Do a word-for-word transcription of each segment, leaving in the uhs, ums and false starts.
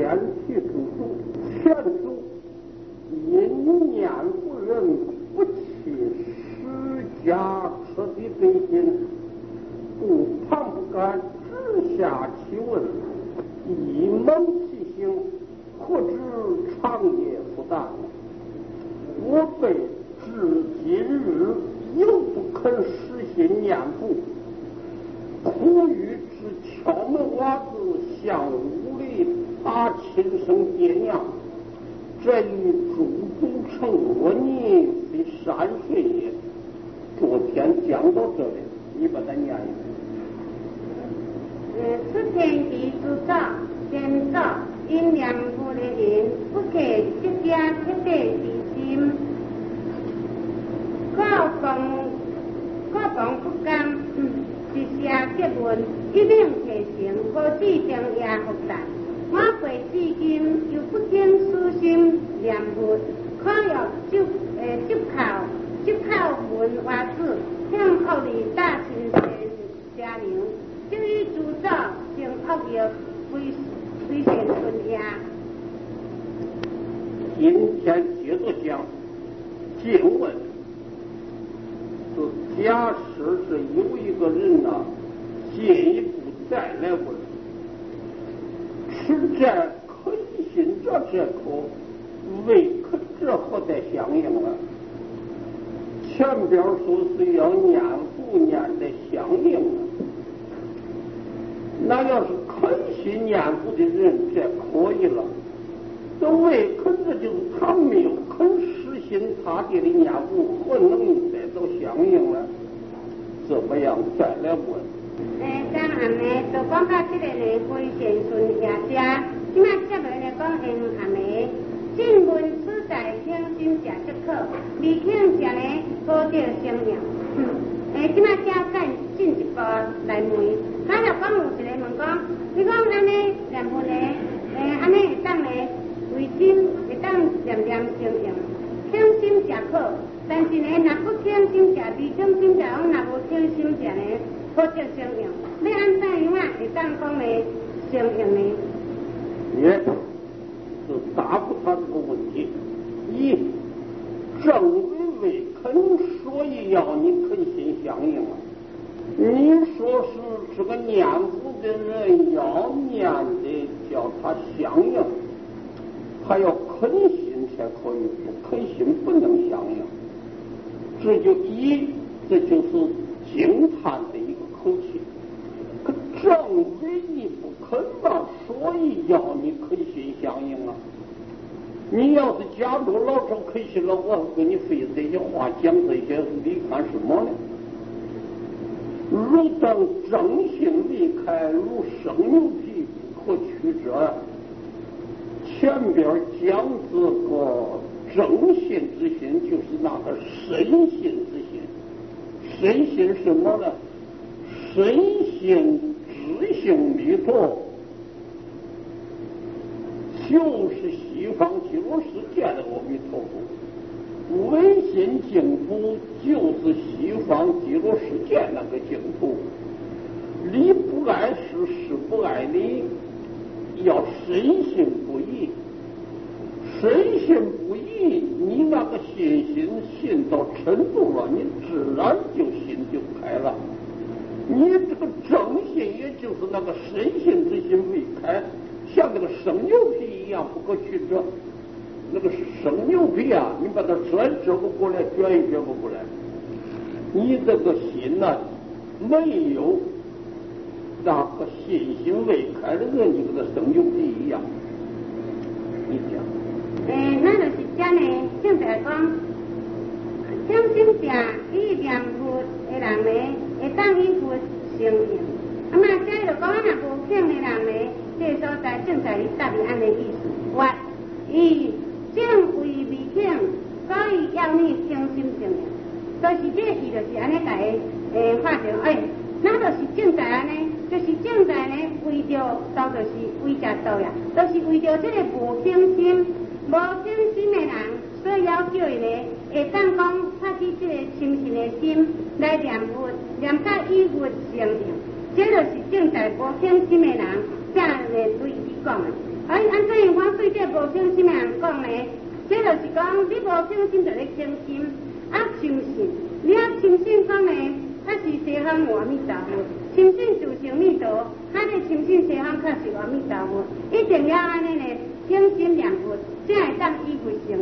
前提之主，前主因念夫人不弃施家彻底本心，故旁不敢直下其问，一猛其行，何知长夜不淡。我辈至今日犹不肯实行念父，苦于之敲门瓦子，向屋里打亲生爹娘，这与诸公成恶逆，非善学也。昨天讲到这里，你把它念一遍。 呃，此天地之早，先早因念父的言，不可直家贴地之心。可逢可逢不甘，直下结论，一命提成，何止定也复杂。我辈至今又不听私心念佛，可要接呃接靠接靠文化子，向恶里大亲善家人，至于主早成恶业，非非善顺也。 今天接着讲经文。假使是有一个人呐、啊，进一步再来问，吃这肯信这这口，未肯这何在相应了？前边说是要念不念的相应了，那要是肯信念不的人，这可以了。这未肯，这就是他没有肯实行他爹的念不，何能再都相应了？怎么样再来问？ 诶，当然呢，就讲到这个呢，非善顺下家，即马接落来讲因含的，进闻此在听心食即可，未听食呢，好着生命。诶，即马交干进一步来问，咱就讲有一个问讲，你讲安尼念佛呢，诶，安尼会当呢？为心会当念念相应，听心食好，但是呢，若不听心食，未听心食，我若无听心食呢，好着相应。你按怎样啊会当讲呢相应呢？ 也是答复他这个问题。一，正为未肯，所以要你肯心相应啊。你说是这个念佛的人要念的叫他相应。他要肯信才可以，不肯信不能相应。这就一，这就是惊叹的一个口气。可正为你不肯嘛，所以要你肯信相应啊。你要是假如老早肯信了，我给你费这些话讲这些，你看什么呢？如等正信离开，如生牛皮，不可曲折。前边讲这个正信之心，就是那个深信之心。深信什么呢？深信知行弥陀，就是西方极乐世界的阿弥陀佛；唯信净土，就是西方极乐世界那个净土。理不碍事，事不碍理。要深信不疑，深信不疑，你那个信心信到程度了，你自然就心就开了。你这个正信，也就是那个深信之心未开，像那个生牛皮一样不可曲折。那个生牛皮啊，你把它转折不过来，卷也卷不过来。你这个心呢、啊，没有那个信心未开的人，你跟他生牛皮一样。你讲。 诶，那就是讲呢，正在讲，听心食以念佛的人呢，会当以佛成应。啊嘛，这就讲，若无听的人呢，这所在正在于答应安的意思。我以正为未听，所以要你听心成应。就是这意，就是安尼甲伊诶画成诶。那就是正在安尼，就是正在呢，为着道就是为着道呀，都、就是为着这个无听心、无听心的人，所以要叫伊呢，会当讲发起这个清净的心来念佛，念到以佛成应。这就是正在无听心的人，才会对伊讲啊。啊， 哎，安怎样？我对这无信心的人讲呢？这就是讲你无信心就咧轻心，啊相信，你啊相信讲呢，啊是西方阿弥陀佛，相信就成弥陀，啊你相信西方确是阿弥陀佛，一定要安尼呢，诚心念佛，才会当依为成。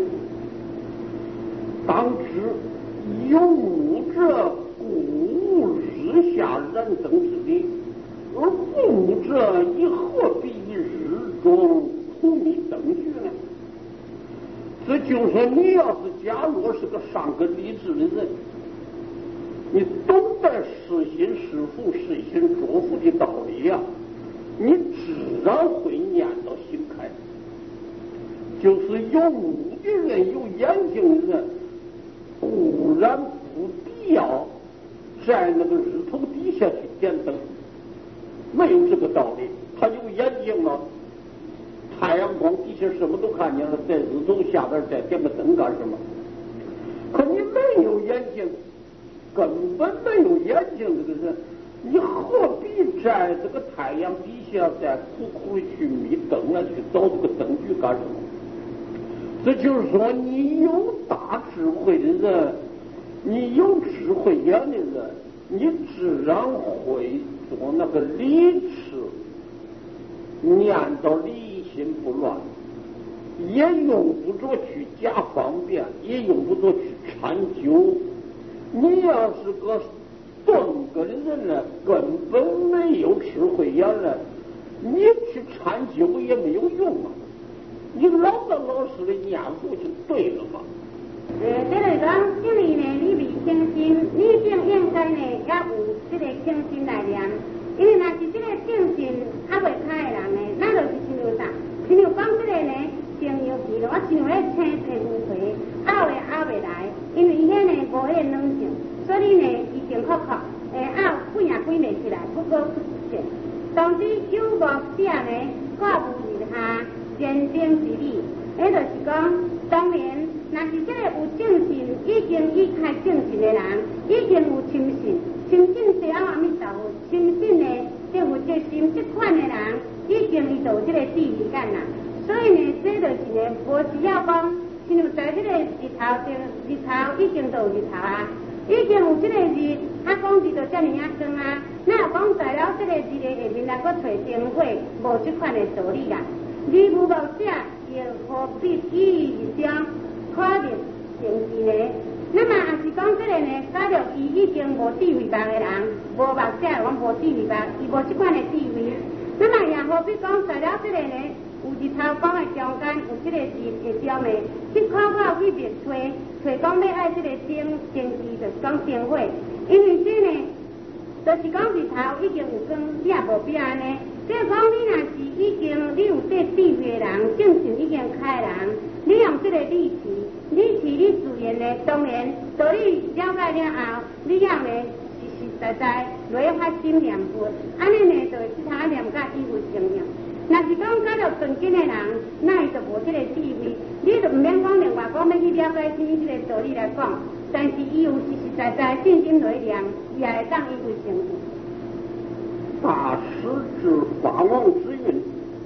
当知有武者鼓舞日下燃灯之力，而不武者以何必以日中荼蘼灯具呢？这就说你要是假如是个上个理智的人，你懂得实心实腹、实心着腹的道理呀、啊，你自然会念到心开。就是有武的人、有眼睛的人，固然不必要在那个日头底下去点灯，没有这个道理。他有眼睛了，太阳光底下什么都看见了，在日头下边再点个灯干什么？可你没有眼睛，根本没有眼睛这个人，你何必在这个太阳底下再苦苦的去觅灯啊，去找这个灯具干什么？这就是说，你有大智慧的人，你有智慧眼的人，你自然会做那个理智，念到理心不乱，也用不着去假方便，也用不着去参究。你要是个钝根的人呢，根本没有智慧眼了，你去参究也没有用啊。你老老老实的念佛就对了嘛。 呃，这个讲，因为呢，你未清心，你正应该呢，也有这个清心来念。因为若是这个正心还未开的人呢，那就是亲像啥？亲像讲这个呢，成油皮咯，我亲像咧青青乌皮，拗的拗未来，因为伊遐呢无迄个软性，所以呢，伊硬壳壳，诶拗滚也滚未起来，不过不见。当时有无者呢，挂无日下。坚定之理，迄就是讲，当然，若是这个有正信，已经已开正信的人，已经有深信，深信西方阿弥陀佛，深信呢，这有这心这款的人，已经伊有这个地理感啦。所以呢，这就是呢，无需要讲，像在这个日头上，日头已经都有日头啊，已经有这个日，啊讲日就遮尔啊光啊，那讲在了这个日的下面来搁找灯火，无这款的道理啦。你无报者又何必以日中看着成事呢？那么也是讲这个呢，假如伊已经无智慧梦的人，无目者讲无智慧梦，伊无这款的智慧，那么也何必讲在了这个呢？有日头光的中间有这个日的中的，去口口去别吹，吹讲要爱这个灯成事，就是讲灯火，因为这呢，就是讲日头已经有光，你也无必安尼。即讲你若是已经你有这智慧的人，正信已经开的人，你用这个理智，理智你自然呢，当然，到你了解了后，你要呢实实在在来发心念佛，安尼呢就会其他念甲依为成了。若是讲假如纯真的人，那伊就无这个智慧，你就唔免讲另外讲要去了解什么这个道理来讲，但是伊有实实在在信心来念，伊也会当依为成就。 大师之法王之运，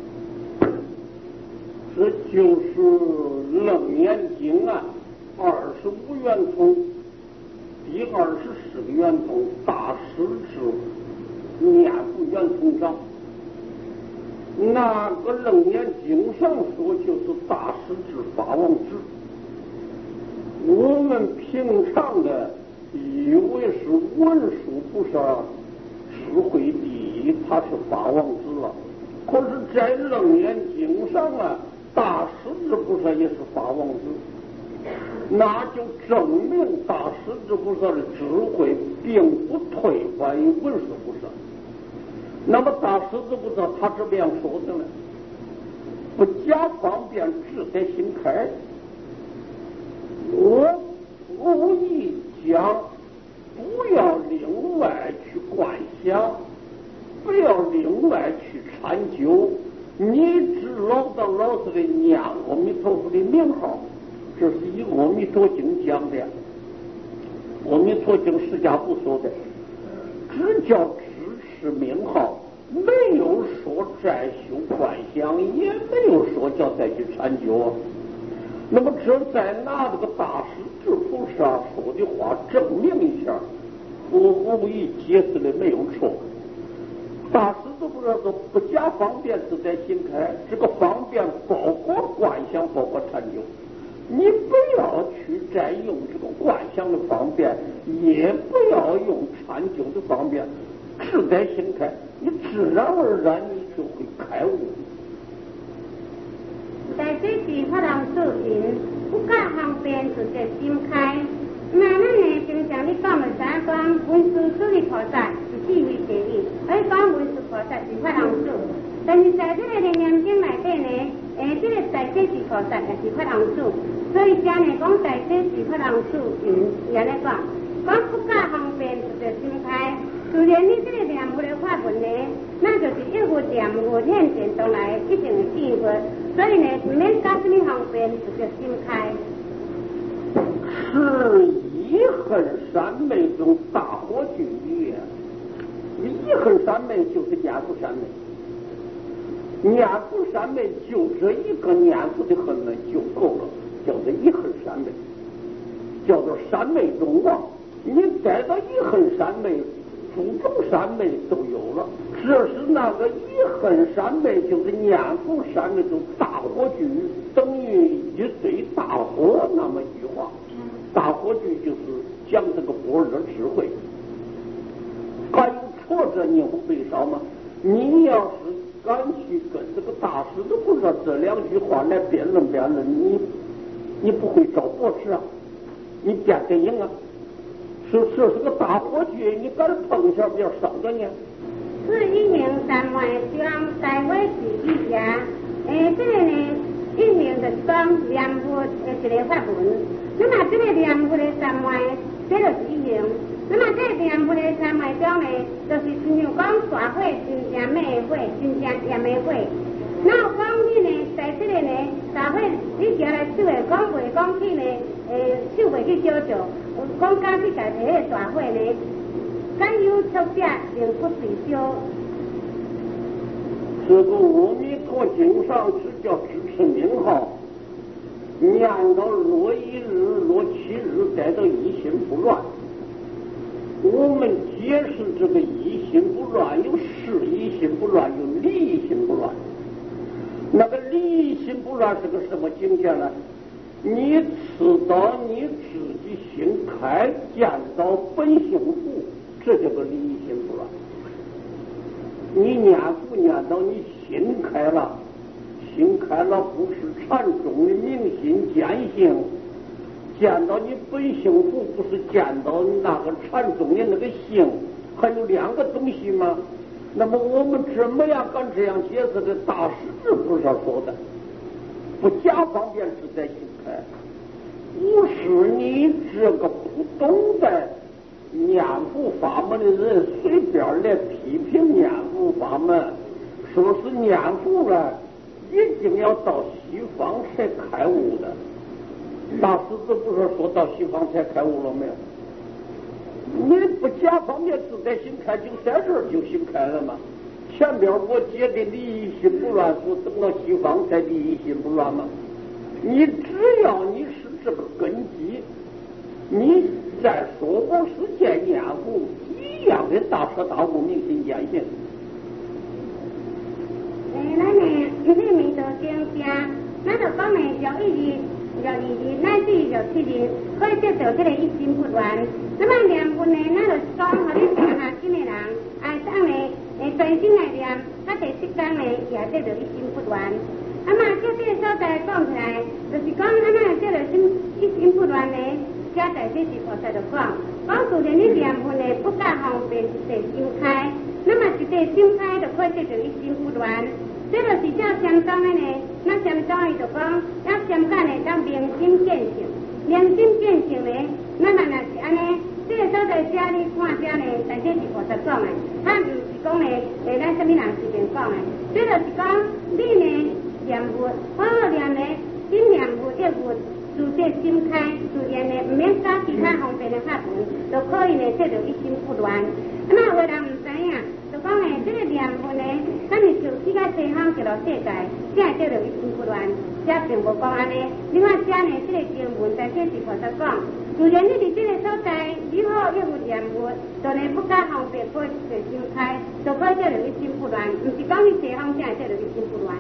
这就是《楞严经》啊，二十五圆通，第二十四个圆通，大师之念佛圆通上。那个《楞严经》上说就是大师之法王之，我们平常的以为是文殊菩萨智慧第一，他是法王之了。可是，在《楞严经》上啊，大势至菩萨也是法王之，那就证明大势至菩萨的智慧并不退还于文殊菩萨。那么大势至菩萨他怎么样说的呢？不假方便，志在心开。我故意讲，不要另外去观想，不要另外去参究，你只老道老实的念阿弥陀佛的名号，这是以阿弥陀经讲的，阿弥陀经释迦不说的，只叫支持名号，没有说再修观想，也没有有说叫再去禅究啊。那么只再拿这个大师智菩萨说的话证明一下，我无疑解释的没有错。大师都不知道说不加方便自在心开，这个方便包括观想，包括禅究。你不要去再用这个观想的方便，也不要用禅究的方便，自在心开，你自然而然你就会开悟。 在这时发人注言，不加方便自在心开。那咱呢，平常你讲的啥讲文殊师利菩萨是智慧第一，而讲文殊菩萨是发人主。但是在这个《念经》内底呢，诶，这个在这时菩萨也是发人主，所以讲呢，讲在这时发人主言，是安尼讲，讲不加方便自在心开。自然你这个念佛的法门呢，那就是一佛念佛现前当来一定的智慧，所以呢，唔免加什么方便自在心开。 是一恨三昧中大火举业，一恨三昧就是念佛三昧，念佛三昧就这一个念佛的恨呢就够了，叫做一恨三昧，叫做三昧中王。你带到一恨三昧，诸种三昧都有了。这是那个一恨三昧，就是念佛三昧中大火举，等于一堆大火那么一句话。大火炬就是讲这个般若智慧，还有挫折你会悲伤吗？你要是敢去跟这个大师都不知道这两句话来辩论辩论，你你不会找博士啊，你辩得赢啊？是这是个大火炬，你敢碰一下，不要伤着你。 是一名三万将在位是一家，诶，这个呢，一名的讲念佛的一个法门。那么这个念佛的三昧，这就是一名。那么这个念佛的三昧中呢，就是亲像讲大火真正灭火，真正炎的火。那有讲起呢，在这个呢，大火你行来手的讲袂讲起呢，诶，手袂去烧着，讲讲去家摕迄个大火呢，敢有出者令不随烧。 这个阿弥陀经上是叫支持名号。念到若一日若七日，待到一心不乱。我们解释这个一心不乱，有事一心不乱，有理一心不乱。那个理一心不乱是个什么境界呢？你知道你自己心开，见到本性不，这叫个理一心不乱。你念佛念到你心开了。心开了，不是禅宗的明心见性，见到你本性不，不是见到那个禅宗的那个性，还有两个东西吗？那么我们怎么样敢这样解释的？大师智菩萨说的，不假方便自在心开，不是你这个不懂得念佛法门的人随便来批评念佛法门，说是念佛了。一定要到西方才开悟的，大师这不是说到西方才开悟了没有？你不假方便自在心开，就在这儿就心开了嘛。前边我解的理一心不乱，说等到西方才理一心不乱嘛。你只要你是这个根基，你在娑婆世界念佛一样的大彻大悟，明心见性。 诶，咱呢，一日弥陀经正，咱就讲呢，若一日、若二日，乃至若七日，可以得到这个一心不乱。那么念佛呢，咱就讲，互你诚下心的人，爱当呢，诶，专心来念，啊，第七天呢，也得到一心不乱。啊嘛，这这个所在讲起来，就是讲啊那这个心一心不乱呢，加在这是菩萨就讲，讲自然你念佛呢，不加方便，一地心开。那么一地心开就可以得到一心不乱。这就是叫禅宗的呢，那禅宗伊就讲，要禅宗呢，当明心见性，明心见性呢，那么若是安尼，这个所在遮你看遮呢，但这是菩萨讲的，他唔是讲呢，诶，咱什么人随便讲的，这就是讲你呢念佛，好好念呢，心念佛一佛，自这心开，自然呢，唔免加其他方便的法门，就可以呢得到一心不乱。那么有人唔知影，就讲呢，这个念佛呢，咱是受气去到西方极乐世界，才会叫做一心不乱。这并无讲安尼。你看这呢，这个经文在这是菩萨讲，自然你伫这个所在，你好又有念佛，当然不敢方便过做心开，就可以叫做一心不乱。唔是讲你西方才会叫做一心不乱。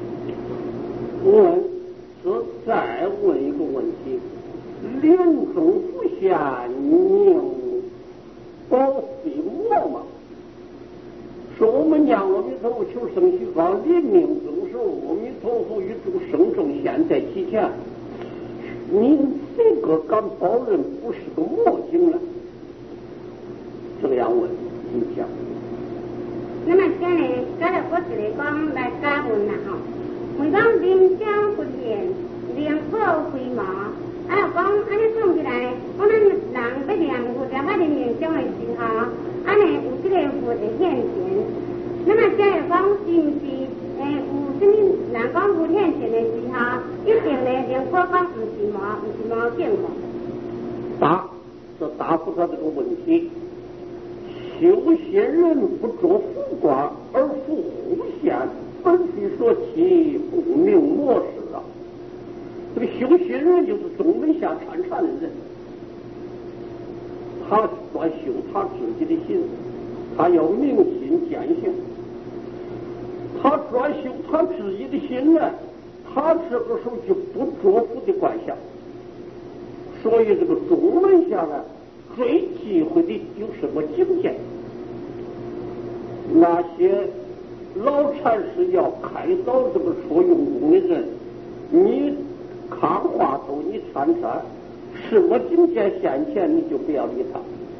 问，是再问一个问题：临终不下宁保岁末吗？说我们讲阿弥陀佛求生西方，临命终时阿弥陀佛与诸圣众现在其前，您这个敢保证不是个魔经了？这样问，你讲。 那么这呢，今日我一个讲来加问啦吼。为讲灵霄不现，灵火飞毛，啊讲安尼创起来，我咱人要念佛了解灵命中的时候，安尼有这个佛会现前。那么这个讲是毋是诶有什么人讲佛现前的时候，一定呢灵火讲毋是毛，毋是毛镜无？ 答，这答复他这个问题。修仙人不着福卦而复护现。本须说其不明模式啊！这个修行人就是宗门下参禅的人，他专修他自己的心，他要明心见性，他专修他自己的心呢，他这个时候就不着福的观想，所以这个宗门下呢，最忌讳的有什么境界？那些老禅师要开导这个说用功的人，你看话头，你参禅，什么境界现前，你就不要理他。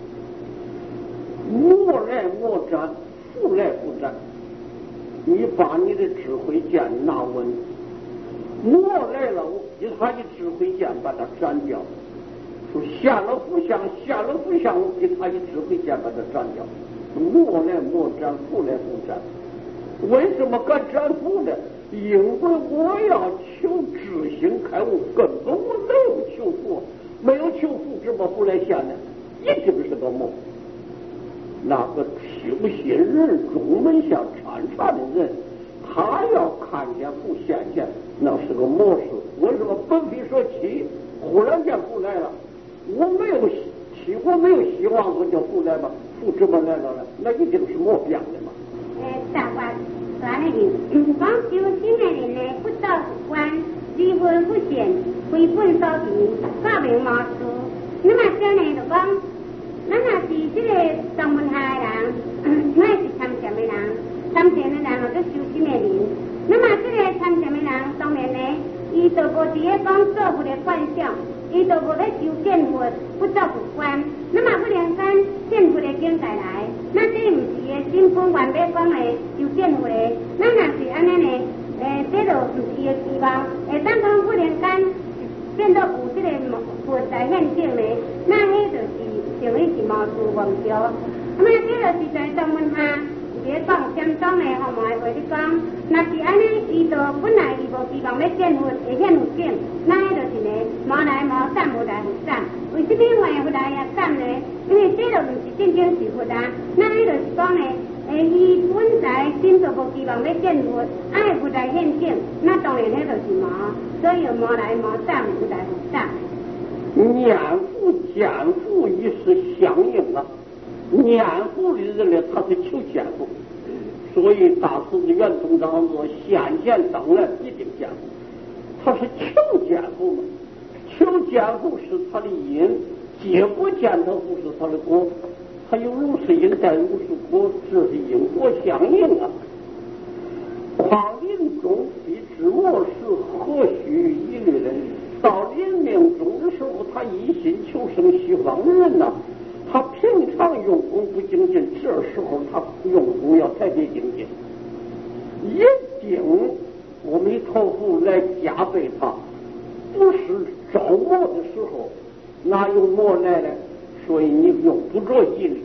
魔来魔斩，福来福斩。你把你的智慧剑拿稳，魔来了，以他的智慧剑把它斩掉。说下了福相，下了福相，给他的智慧剑把它斩掉。魔来魔斩，福来福斩。为什么敢斩福呢？因为我要求知行开悟，根本我没有求福，没有求福，怎么福来现呢？一定是个梦。那个修行人、宗门下参禅的人，他要看见福现前，那是个模式。为什么本非说起，忽然间福来了？我没有期，我没有希望，我就福来嘛？福怎么来了呢？那一定是我变的嘛。 诶，大话。安尼讲修心的人呢，不到不关，离魂不显，回本所提，发明无事。那么这呢就讲，咱若是这个宗门下的人，乃是参禅的人，参禅的人或者修心的人。那么这个参禅的人，当然呢，伊就无伫咧讲做佛的幻想，伊就无咧修见佛，不到不关。那么不能干见佛的境界来，那这毋是个心本愿要讲的修见佛的。咱若是安尼呢，诶，这就毋是伊的希望。会当讲不能干变到有这个佛来现境的，那迄就是等于是毛事妄着。那么这就是在宗门下。咧讲相当的吼，嘛会去讲，若是安尼，伊就本来伊无希望要见佛，会现有境，那迄就是呢，无来无散，无来无散。为什么话佛来也散呢？因为这就毋是真正是佛啊。那迄就是讲呢，诶，伊本来心就无希望要见佛，爱佛来现境，那当然迄就是无，所以无来无散，无来无散。 念佛见佛亦是相应啊。念佛的人呢，他是求见佛，所以大师的圆通章说：现见当然一定见佛。他是求见佛嘛，求见佛是他的因，结果见他佛是他的果，他有如是因带如是果，这是因果相应啊。况临终必知末世，何须疑虑呢？到临命终的时候，他一心求生西方人呐、啊。他平常用功不精进，这时候他用功要特别精进，一定阿弥陀佛来加倍他。不是招魔的时候，哪有魔来呢？所以你用不着毅力。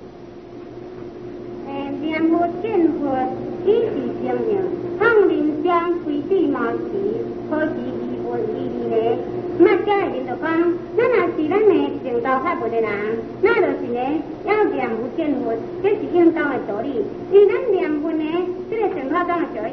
诶，念佛见佛，以是相应，抗灵将非地毛时，何其疑问疑呢？那这个人就讲，咱若是咱的正道发佛的人，那就是呢要念佛见佛，这是应当的道理。因为咱念佛呢，这个正道中的道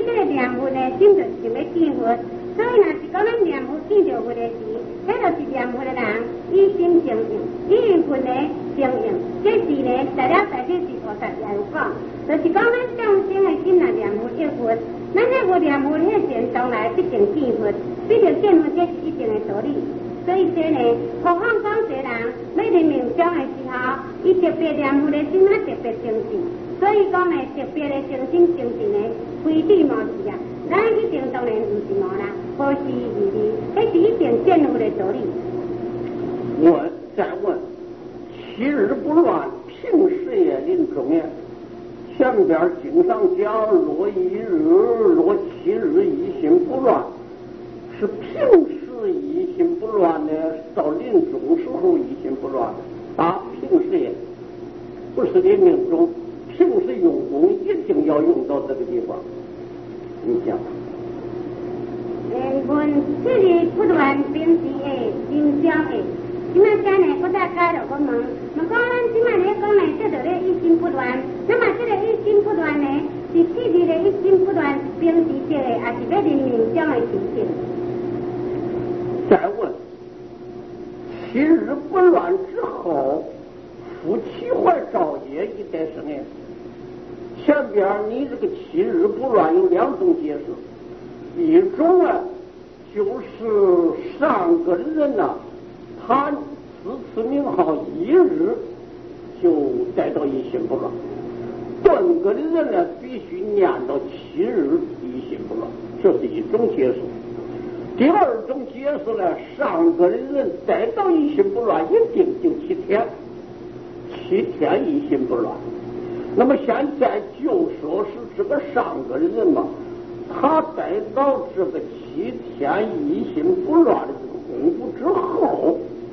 这个念佛呢，心就想要见佛，所以若是讲咱念佛见着佛的时，迄就是念佛的人以心相应，以缘分呢相应。这是呢，材料在这是菩萨也有讲，就是讲咱众生的心来念佛念佛，咱迄无念佛迄前当来必定见佛，必定见佛，这是一定的道理。所以说呢，何况讲一个人要临命终的时候，伊特别念佛的心啊特别精进。所以讲呢，特别的诚心诚信呢，非对无是啊。咱一定当然不是无啦，无是义理，这是一定见佛的道理。 问再问，七日不乱，平时也临终也。前边经上讲，若一日，若七日，一心不乱，是平时一心不乱呢，到临终时候一心不乱啊，平时也不是临命中。平时用功一定要用到这个地方，你讲。 诶，问这里不断平时诶，临终诶，今仔间呢，我再解了我问，问讲咱今仔日讲呢，这就咧一心不乱，那么这个一心不乱呢，是七日的一心不乱平时这个，还是要临命终的情形？ 再问，七日不乱之后，夫妻怀照业一代什么？前边你这个七日不乱有两种解释，一种啊就是上个人呐、啊，他自此名号一日就带到一心不乱，顿个的人呢必须念到七日一心不乱，这是一种解释。第二种解释呢，上个的人带到一心不乱一定就七天，七天一心不乱。那么现在就说是这个上个的人嘛，他带到这个七天一心不乱的这个功夫之后，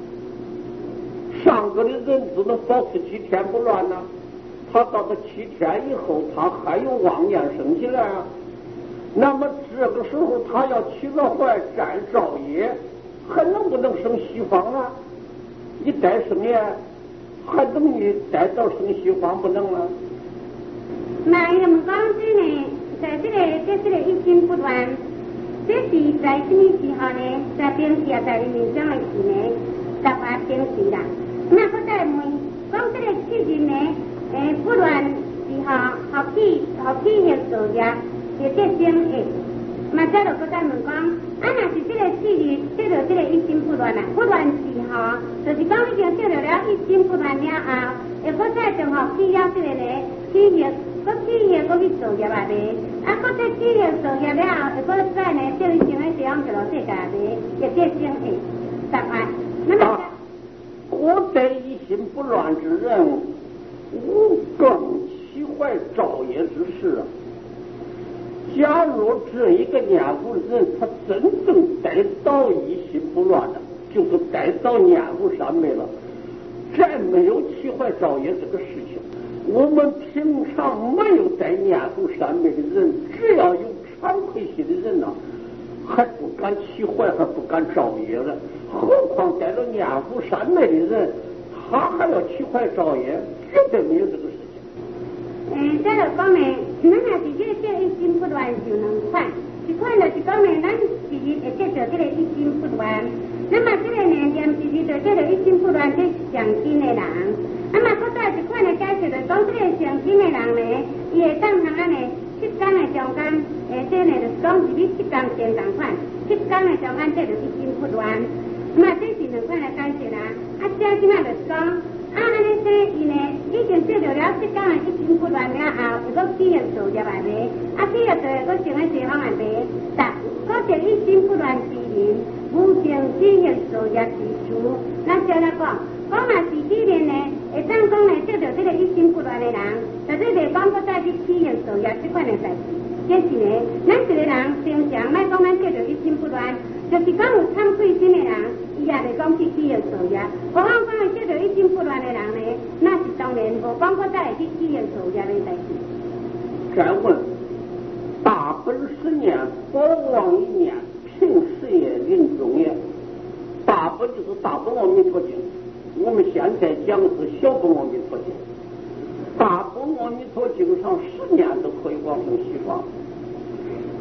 上个的人只能保持七天不乱呢，他到了七天以后，他还有妄念生起来啊。那么这个时候他要起了怀占照业，还能不能生西方啊？你带什么呀？还能你带到生西方不能啊？ 那我们讲这呢，在这个在这个一心不乱，这是在什么时候呢？在平时也在临命终的时呢，十八平时啦。那我再问，讲这个七日呢，诶不乱时候，何起何起行作业，就这生意。嘛，再就搁再问讲，啊，若是这个七日得到这个一心不乱啊，不乱时候，就是讲已经得到了一心不乱了后，会搁再正好起了这个呢，起行。我起业，我去做业啊呗，啊，我再起业做业了后，我再呢，这里想的地方就落这家呗，也这生意，十八。那么， 我得一心不乱之人，无更其怀照业之事啊。假如这一个念佛人，他真正带到一心不乱的，就是带到念佛三昧了，再没有起怀照业这个事情。我们平常没有带念佛三昧的人，只要有惭愧心的人呐、啊，还不敢起怀，还不敢照业了。何况带了念佛三昧的人，他还要起怀照业，绝对没有这个事情。 嗯，这个讲呢，咱若是这这一心不乱就两款，一款就是讲呢，咱是会得到这个一心不乱，那么这个呢，念是遇到这个一心不乱，这是上心的人。那么，搁再一款的解释就是讲，这个上心的人呢，伊会当通安呢，七天的中间，诶，这呢就是讲是你七天前同款，七天的中间这就一心不乱。那么这是两款的解释啦。啊，这即摆就是讲，啊，安尼说伊呢，已经得到了七天的一心不乱了后，会搁起行作业来呗，啊，起行作业搁想喺西方来呗，但搁这一心不乱之人，无成起行作业之处，咱再来讲。讲嘛是既然呢，会当讲呢，得到这个一心不乱的人，就是袂讲搁再去起行作业这款的代志。这是呢，咱一个人平常莫讲咱得到一心不乱，就是讲有惭愧心的人，伊也袂讲去起行作业。何况讲会得到一心不乱的人呢，那是当然无讲搁再会去起行作业的代志。 再问，大本十念，宝王一念，平时也临终也。大本就是大本阿弥陀经。我们现在讲的是小本阿弥陀经，大本阿弥陀经上十年都可以往生西方。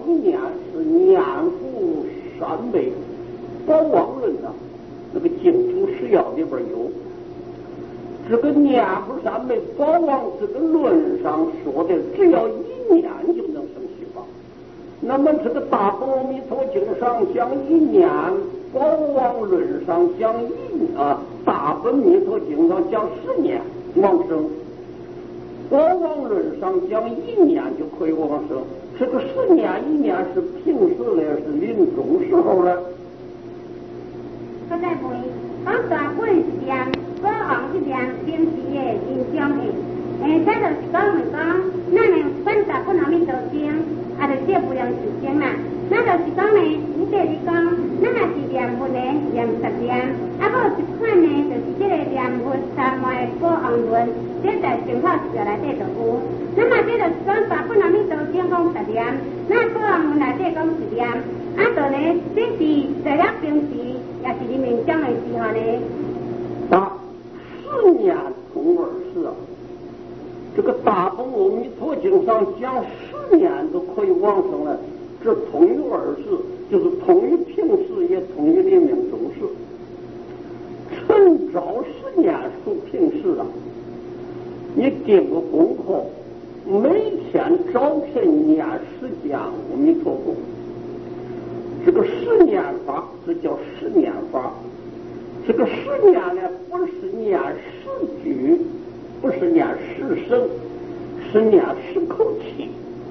一年是年复三倍，包王论呐，那个净土十要里边有。这个年复三倍，包王这个论上说的，只要一年就能生西方。那么这个大般阿弥陀经上讲一年，包王论上讲一啊，大般弥陀经上讲十年往生。包王论上讲一年就可以往生，这个十年一年是平时的，是临终时候了。 我再问，讲大本是念保王是念平时的人中的，诶，这就是讲问讲，咱的本大本阿弥陀经，啊，就这不良事情啦。那就是讲呢，你这是讲，咱也是念佛的，念十念，啊，还有一款呢，就是这个念佛三昧的保王论，这在正法寺内底就有。那么这就是讲大本阿弥陀经讲十念，那保王论内底讲十念，啊，就呢，这是在了平时，也是你命中的时候呢。 啊，十年同二十啊，这个大般阿弥陀经上讲十年都可以往生了。这同于二世，就是同于平世，也同于临命终世。趁早十年属平世啊，你定个功课，每天早晨念十遍阿弥陀佛。这个十念法，这叫十念法。这个十念呢，不是念十句，不是念十声，是念十口气。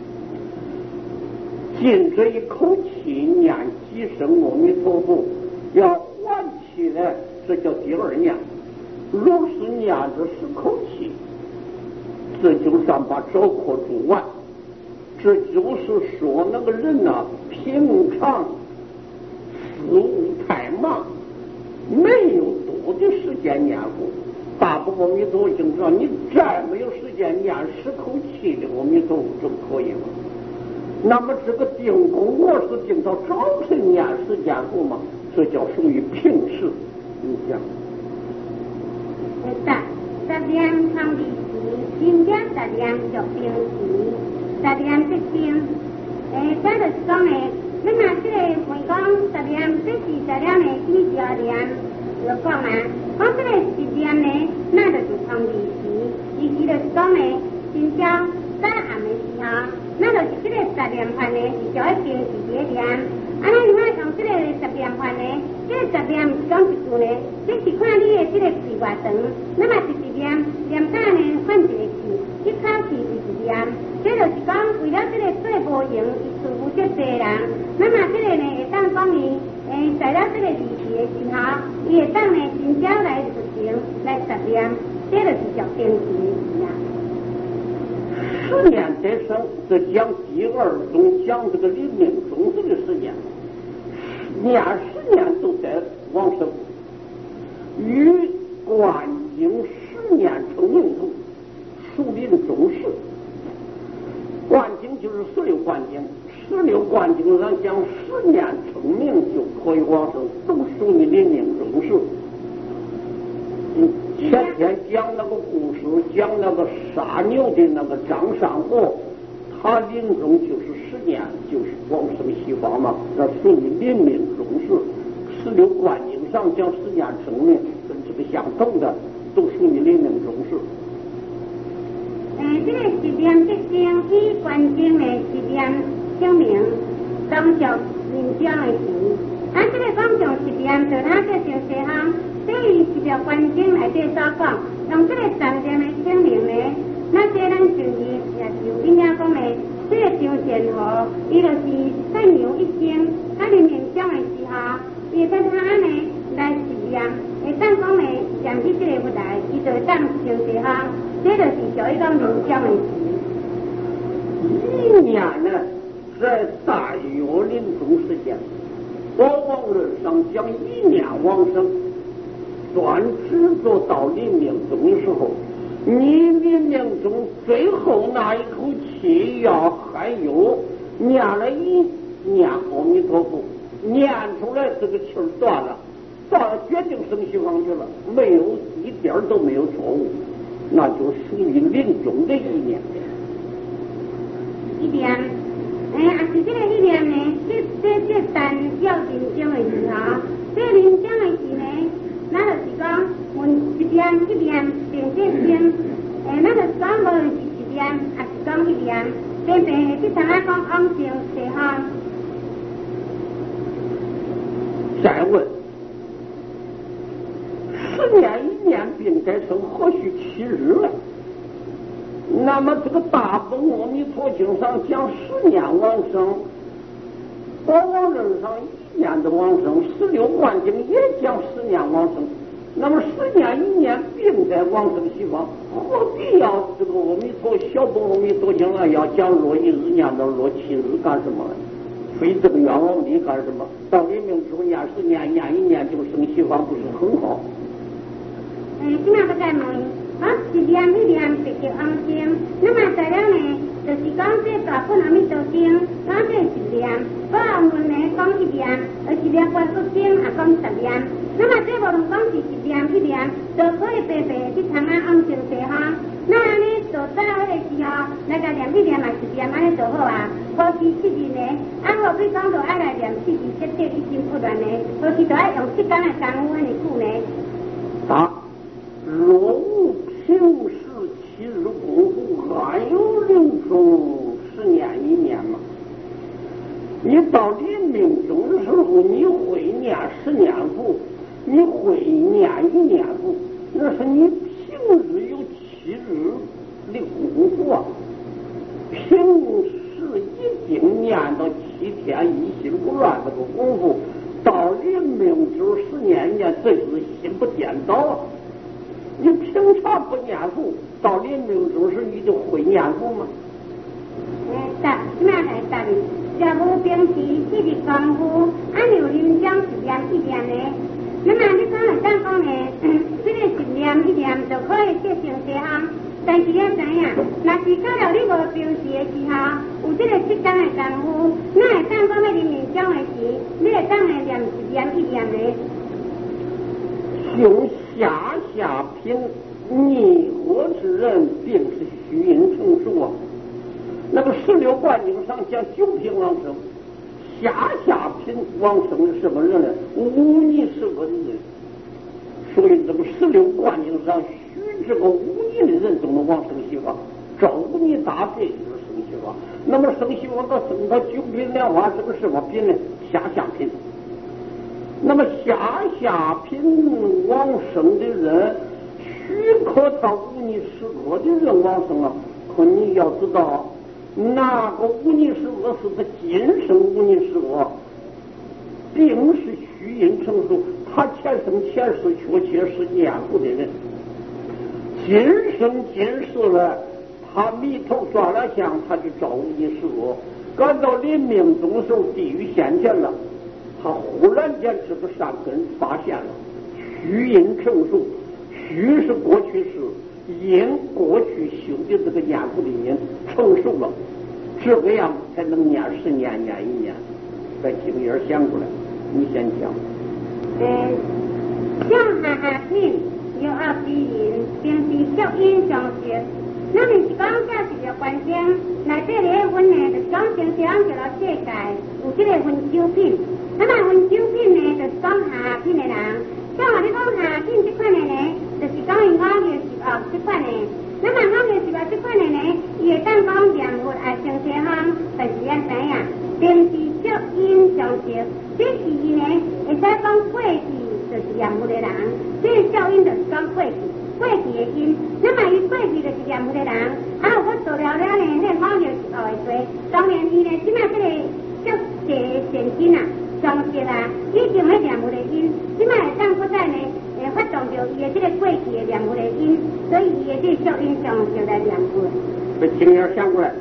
进这一口气念几声阿弥陀佛，要还气呢，这叫第二念。若是念着十口气，这就算把招课做完。这就是说那个人呐、啊，平常事务太忙，没有多的时间念佛。大部分阿弥陀经上，你再没有时间念十口气的阿弥陀佛就可以了。那么这个定功，我是定到早晨念时间佛嘛，这叫属于平时。你讲， 十十念通利时，真正十念就平时，十念即定。诶，这就是讲诶，你若这个问讲十念，这是十念的几条念，就讲啊，讲这个十念呢，那就是通利时，意思就是讲呢，真正早暗的时候。那就是这个十念法呢，是叫一平时一念。啊，咱如果用这个十念法呢，这个十念是讲一句呢，这是看你的这个气偌长。那么一一念念早呢，换一个气，一口气是一念。这就是讲为了这个做无用，伊似乎足济人。那么这个呢，会当讲伊诶，在了这个离世的时候，伊会当呢真正来实行来实念，这就是叫平时呀。 十年得生，这讲第二种讲这个临命终世的时间，念十年都得往生。与观经十年成命中，属临终世。观经就是十六观经，十六观经上讲十年成命就可以往生，都属于临命终世。嗯，前天讲那个故事，讲那个杀牛的那个张善和，他临终就是十年，就是往生西方嘛，那属于临命终世。十六观经上讲十年成命，跟这个相同的，都属于临命终世。 诶，这个十念即经以观经的十念证明，当属人中的事。啊，这个讲上十念，就他这上西方。所以是条观经内底所讲，用这个十念的证明呢，那些咱顺利也是有恁遐讲的，这个张善和，伊就是太牛一经，啊，临命终的时候，伊在他呢来实验，会当讲呢念起这个不来，伊就当上西方，这就是属于讲临终的事。 一年呢，在大约临终时间，包王论上讲一年往生。专制作到临命终的时候，你临命终最后那一口气要还有念了一念阿弥陀佛，念出来这个气儿断了，到了决定生西方去了，没有一点都没有错误，那就属于临终的一念。 一念，哎，也是这个一念钟的时候，这临终的时呢，咱就是讲，阮一念一念定这生，诶，咱就是讲无论是一念，还是讲一念，平平的去同啊讲往生西方。 再问，十年一年病改生，何须七日了？那么这个大本阿弥陀经上讲十年往生，宝王论上一年的往生，十六观经也讲十年往生。那么十年一年病在往生西方，何必要这个阿弥陀小本阿弥陀经啊要讲落一日念到落七日干什么？费这个冤枉力干什么？到黎明之后念十年念一年就生西方，不是很好？ 嗯，今仔个再问，我一念一念直直往生，那么在了呢，就是讲这大本阿弥陀经，讲这一念，宝王论呢讲一念，而一念观世经也讲十念，那么这无论讲是一念一念，就可以白白去参啊往生西方。那安尼做早迄个时候，来个念一念嘛一念安尼就好啊。无期七日呢，啊何必讲着爱来念七日，节节一心不乱呢？何其就爱用七天的功夫安尼久呢？ 答：若无平时七日功夫，安有临终十年一年嘛？你到临命终的时候，你会念十年符，你会念一年符，那是你平日有七日的功夫啊。平时一定念到七天一心不乱这个功夫，到临命之十年念，这是心不颠倒啊。你平常不念佛，到临命之时你就会念佛吗？ 诶，答，怎样来答你？若无平时七日功夫，按照临终一念一念呢？那么你讲来讲讲呢？这个一念一念就可以节成西方。但是你知影，若是到了你无平时的时候，有这个七天的功夫，哪会当讲要临命终的时，你会当来念一念一念呢？ 用下下品逆我之人，并是虚因成熟啊。那个十六观经上讲九品往生，下下品往生是什么人呢？无逆是个人。所以这个十六观经上许这个无逆的人都能往生西方，这无逆大辈就是生西方。那么生西方到生到九品莲花，这个什么品呢？下下品。那么下下品往生的人，许可他无逆时刻的人往生了。可你要知道，那个无逆时刻是他今生无逆时刻，并是虚因成熟。他前生前世确切是念佛的人，今生今世了，他迷头抓了相，他就找无逆时刻。赶到临命终的时候，地狱现前了。他忽然间这个善根发现了，虚因成熟，虚是过去式，因过去修的这个念佛的因成熟了，这个样才能念十年念一年。把经验想过来，你先讲。 诶，上下下品有二之因，平时效因相接。那么是讲这是个环境，内底咧分呢，就是讲平时咱叫做世界有这个分九品。那么分九品呢，就是讲下品的人。像我哋讲下品这款的呢，就是讲因五月十二这款的。那么五月十二这款的呢，伊会当讲念佛爱成西方，但是咱知影，平时效因相接。这是伊呢，会使讲过去就是念佛的人，这个效应就是讲过去，过去的因。那么伊过去就是念佛的人，啊，有我做了了呢，迄个五月十二的岁，当然伊呢，即摆这个足济现金啊，上节啊，已经迄念佛的因，即摆会当搁再呢，会发动着伊的这个过去的念佛的因，所以伊的这个效应上就来念佛。 这经验想过来，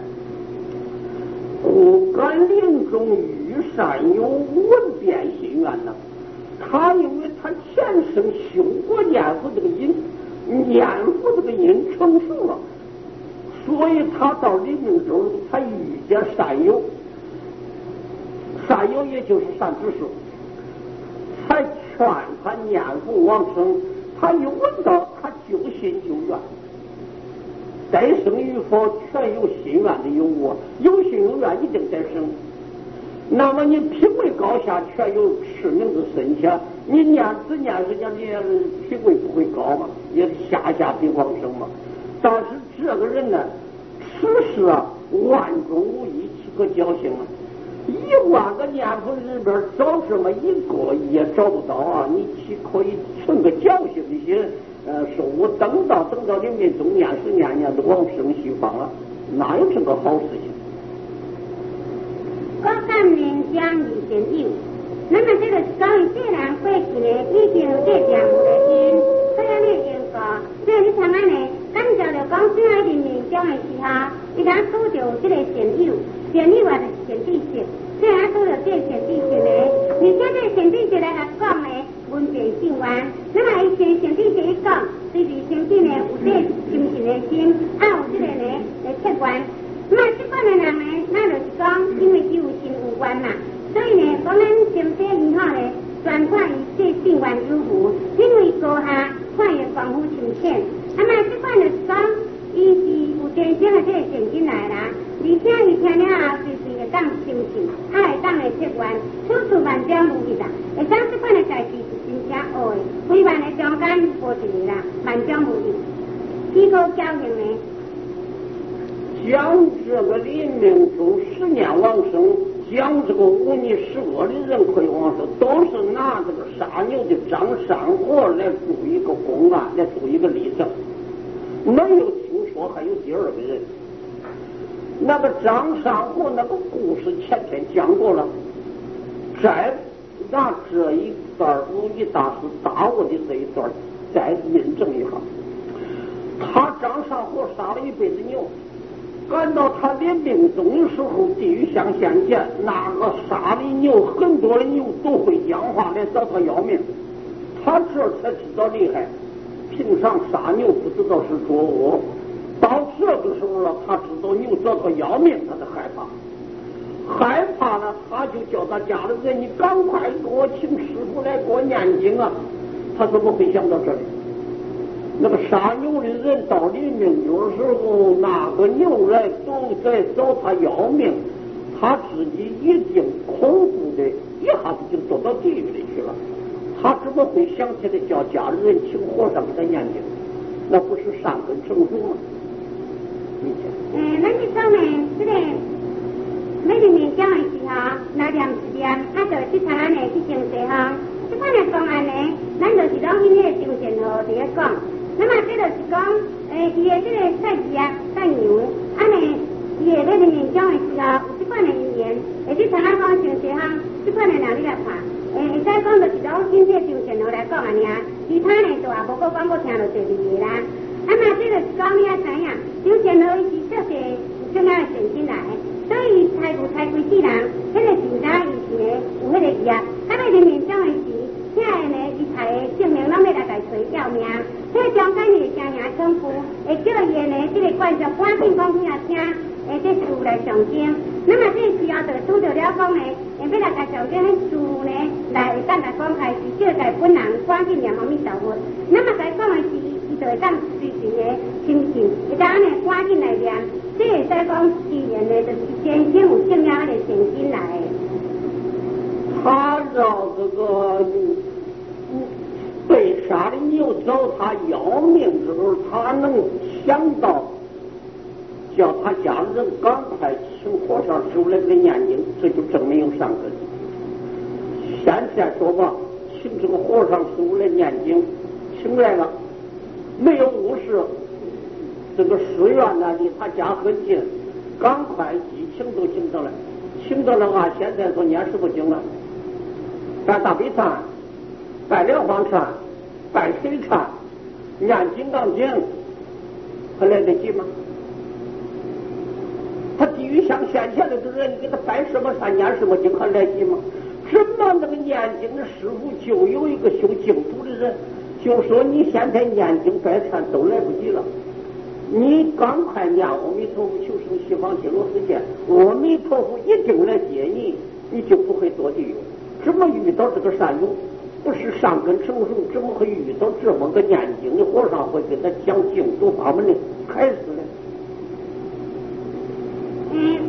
不敢临终遇善有闻变心愿呐。他因为他前生修过念佛这个因，念佛这个因成熟了，所以他到临命中他遇见善友，善友也就是善知识，才劝他念佛往生。他一闻到，他就心就愿。再生与否，全有心愿的有我，有心有愿一定再生。 那么你品位高下，全有驰名的身下，你念只念人家你品位不会高嘛，也是下下比往生嘛。但是这个人呢，此时啊，万中无一，岂可侥幸啊？一万个念佛里边找这么一个也找不到啊！你岂可以存个侥幸一些？呃，说我等到等到临命终念十年年的往生西方了，哪有这个好事情？ 我感念将以前有，那么这个讲既然过去呢，已经这点无的因，所以你应该，所以你参安呢，感觉着讲虽然人命中的时候，伊敢拄着这个善友，善友也就是善知识，虽然拄着这个善知识呢，而且这个善知识来来讲呢，文辩性完，那么伊这善知识一讲，随时身体呢有这精神的心，还有这个呢来客观。那么这款的人呢，那就是讲，因为只有心有关嘛，所以呢，讲咱心底以后呢，全看伊这性缘有无，因为高下看伊功夫深浅。那么这款就是讲，伊是有真正的这个现金来啦，而且伊听了后，随时会当相信，还会当来客观，处处万中无一啦。会当这款的代志是真正学的，非万的中间无一个啦，万中无一。几个侥幸呢？ 讲这个临命中十年往生，讲这个忤逆十恶的人可以往生，都是拿这个杀牛的张善和来做一个公案，来做一个例证。没有听说还有第二个人。那个张善和那个故事前天讲过了，再拿这一段忤逆大师打我的这一段再印证一下。他张善和杀了一辈子牛。赶到他临命终的时候，地狱相现前，那个杀的牛，很多的牛都会讲话来找他要命。他这才知道厉害，平常杀牛不知道是作恶，到这个时候了，他知道牛找他要命，他就害怕。害怕了，他就叫他家里人，你赶快给我请师傅来给我念经啊！他怎么会想到这里？那个杀牛的人到临命终的时候，那个牛来都在找他要命，他自己一定恐怖的，一下子就走到地狱里去了。他怎么会想起来叫家里人请和尚给他念经？那不是善根成熟吗？ 嗯，咱这方面，这个每个年讲的时候，那念一念，啊，就去参安的去行这项，这款的公案呢，咱就是拢因那个精神号在讲。那么这就是讲，诶，伊的这个赛事啊，赛牛，安尼，伊的那个年长的时候，有这款的语言，会去参加讲上这项，这款的人你来看，诶，会使讲就是讲因这精神号来讲安尼啊，其他呢就也无个讲，我听到第二个啦。啊嘛，这就是讲你啊知影，精神号伊是设计有什么的现金来的，所以财富财贵之人，迄个现在以前有迄个业，啊，那个年长的时，遐个呢，伊财的性命拢要来来找要命。这中间呢，声名丰富，会叫伊呢，这个观众赶紧讲起来听，诶，这事来上经。那么这时候就拄着了讲呢，会要来甲上经迄事呢，来会当来讲开始，叫在本人赶紧念阿弥陀佛。那么该讲的时，伊就会当随时的亲近，会当呢赶紧来念。这会使讲自然呢，就是真正有正了的诚心来的。 他绕这个。被杀的牛找他要命之后，他能想到叫他家人赶快请和尚师傅来给念经，这就证明有善根。现在说吧，请这个和尚师傅来念经，请来了，没有误事，这个寺院呢离他家很近，赶快一请都请上来，请到了啊！现在说念师傅经了，拜大悲忏。拜莲花忏，拜水忏，念金刚经，还来得及吗？他地狱相现前的人，你给他拜什么忏，念什么经，还来得及吗？怎么那个念经的师傅就有一个修净土的人，就说你现在念经拜忏都来不及了，你赶快念阿弥陀佛，求生西方极乐世界，阿弥陀佛一定来接你，你就不会堕地狱。怎么遇到这个善友？不是善根成熟，怎么会遇到这么个念经的和尚会给他讲净土法门的开始呢？ 嗯，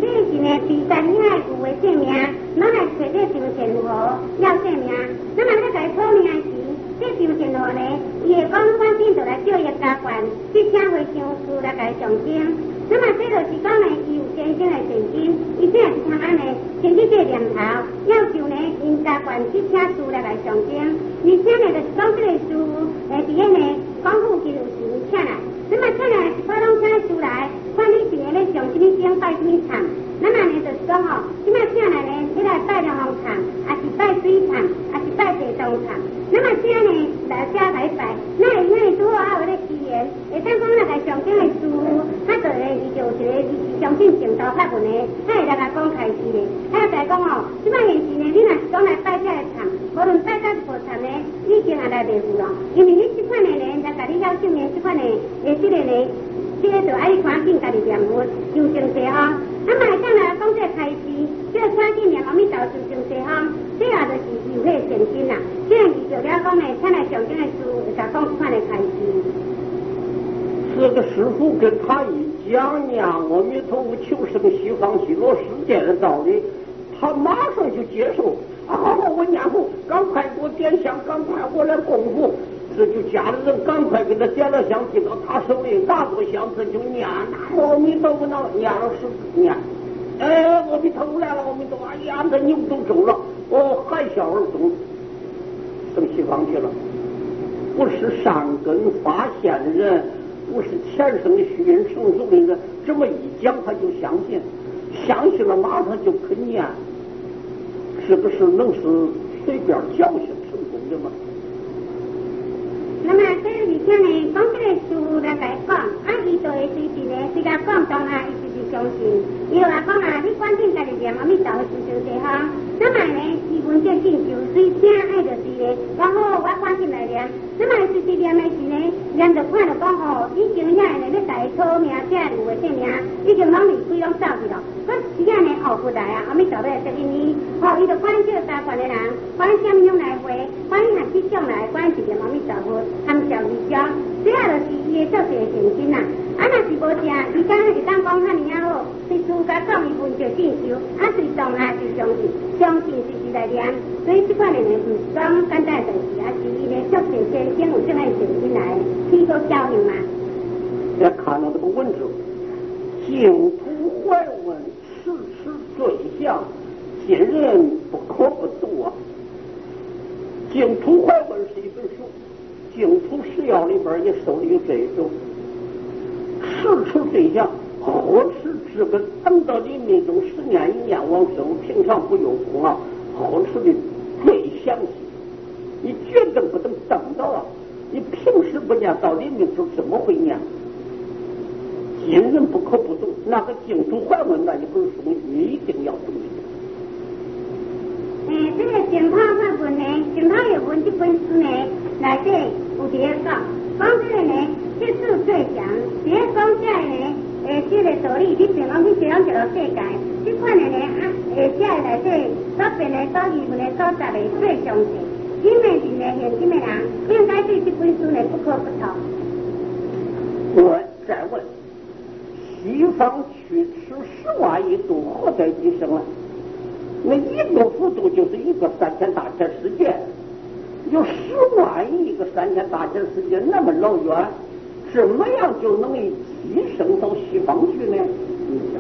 这是呢，第三以外有的性命，拢来找这张前户要性命。那么咧在讨命时，这张前户呢，伊会讲反正就来叫伊家官去请回上司来甲伊上京。那么这就是讲呢，伊有先生的现金，伊这是通安呢，先去这念头，要求呢因家官去请师来甲伊上京，而且呢就是讲这个师诶，伫个呢广府就有时请来。那么请来是普通请师来，看你是咧上什么经拜什么场。那么呢就是讲吼，即摆请来呢，你来拜龙王场，还是拜水场，还是拜地洞场。那么这呢来家来拜，那会那拄好还有咧机缘，会当讲那个上京的师傅，他就咧伊就有一个伊是相信正道发文的，他会来甲讲开始的，他会甲讲哦，即摆现时呢，你若是讲来拜这个场，无论拜到无场呢，已经也来袂赴咯，因为你即款的人来甲你邀请呢，即款的诶，即个呢，即个就爱你赶紧家己念佛，求成西方。那么会当来讲这个开始，这个赶紧念阿弥陀佛求成西方，这也就是有迄个诚心啦。这样就了讲呢，请来上京的师傅会甲讲即款的开始。 这个师傅跟他一讲呀，阿弥陀佛求生西方极乐世界的道理，他马上就接受。啊，好好，我念佛，赶快给我点香，赶快我来供佛。这就家里人赶快给他点了香，递到他手里，拿着香，这就念阿弥陀佛，那念了十念。哎，阿弥陀佛来了，阿弥陀佛，哎呀，这牛都走了，哦，含笑而终，升西方去了。不是善根发现的人，不是前生的虚因成熟的人，这么一讲他就相信，相信了马上就肯念，是不是能是随便侥幸成功的吗？ 那么这而且呢，讲这个师傅来甲伊讲，啊，伊就会随时呢，随甲讲当啊，伊就是相信。伊就来讲啊，你反正家己念阿弥陀佛求成西方。那么呢，基本这进修，随听爱就是呢，讲好我关心来念。那么实际念的是呢，念着看着讲吼，已经遐呢咧家己讨命，这有的性命，已经拢离开拢走去了。可时间呢后不来啊，阿弥陀佛来接引伊，吼，伊就管这三观的人，管什么样来回，管你含去上来，管是念阿弥陀佛。含笑而笑，这也就是伊的做事的诚心啦。啊，若是无正，伊敢是当讲遐尼啊好，随时甲讲伊分就进修，啊随当啊就相信，相信随时来念。所以这款的呢，唔是讲简单的代志，啊是伊的做事先先有这么诚心来去做效应嘛。 也看到这个文字，净土怀文，迟迟坠相，今人不可不读啊。净土怀文是一本书。净土十要里边也收了有这一种，迟迟对象，何时知根？等到你命中十年一念往生，平常不有功啊，后迟的最详细，你绝对不能等到啊！你平时不念，到你命中怎么会念？今人不可不读，那个净土怀文那一本书，你一定要读一读。 诶，这个净土怀文呢，净土有文这本书呢，内底有伫个讲，讲这个呢，即事最强，伫个讲这个呢，诶，这个道理，你平常去想一个世界，这款的呢，啊，诶，这个内底所变的、所议论的、所杂的最详细，今的人呢，现今的人，应该对这本书呢不可不读。 我再问，西方去吃十万亿度，何在几生啊？那一个幅度就是一个三千大千世界，有十万亿一个三千大千世界那么老远，怎么样就能跻身到西方去呢？你想？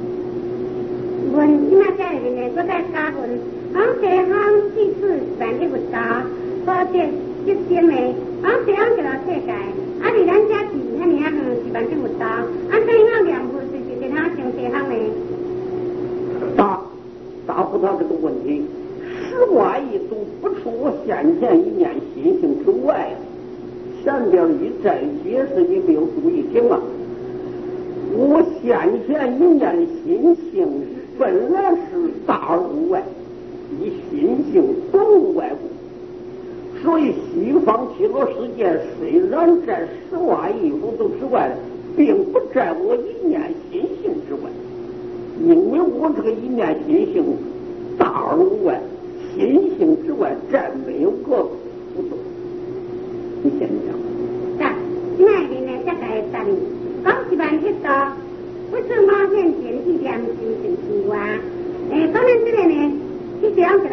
问今仔这里呢，我在加问，讲西方即使万一不到，或者即生的，讲西方这个世界，啊，离咱遮近遐尼啊远是万一不到，啊，对我念佛是是对他成西方的。 答答复他这个问题，十万亿度不出我先前一念心性之外，前边一再解释你没有注意听啊。我先前一念心性本来是大而无外，以心性本无外物，所以西方极乐世界虽然在十万亿幅度之外，并不在我一念心性之外。因为我这个一念心性大而无外，心性之外再没有个不动。你先讲。 对，今仔日呢，再来答你，讲一万一道，不是马现前一念心性，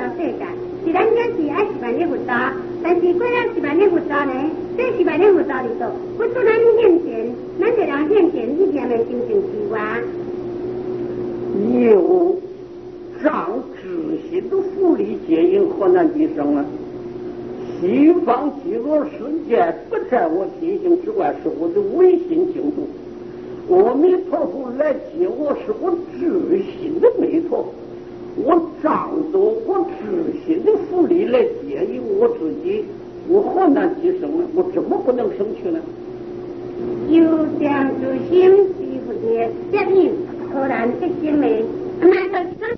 世界，是咱这是爱是万年佛道，但是过了是万年佛道呢，这是万年佛道里头，不出咱现前，咱就人现前一点的心情之外。 有仗知心的福利接应河南之生啊！西方极乐世界不在我心性之外，是我的唯心净土。阿弥陀佛来接我，是我知心的弥陀。我仗着我知心的福利来接应我自己，我河南之生呢，我怎么不能生去呢？ 有将知心是佛的接应河南之心的，那就是